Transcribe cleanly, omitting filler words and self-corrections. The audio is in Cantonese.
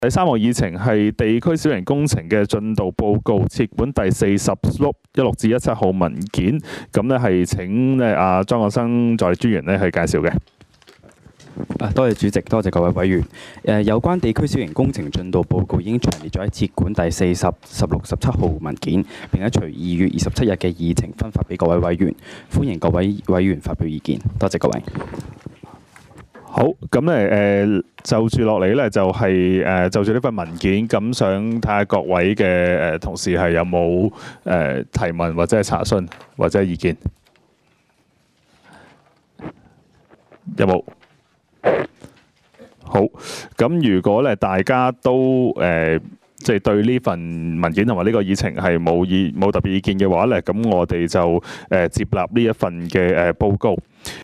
第三項議程係地區小型工程嘅進度報告，設管第46至17號文件。咁咧係請莊國生助理專員咧去介紹嘅。 多謝主席，多謝各位委員。有關地區小型工程進度報告已經詳列咗喺設管第40、16、17號文件，並且隨2月27日嘅議程分發俾各位委員。歡迎各位委員發表意見。多謝各位。 好，咁咧就住落嚟咧就係就住呢份文件，咁想睇下各位嘅同事係有冇提問或者係查詢或者係意見，有冇？好，咁如果咧大家都即係對呢份文件同埋呢個議程係冇特別意見嘅話咧，咁我哋就接納呢一份嘅報告。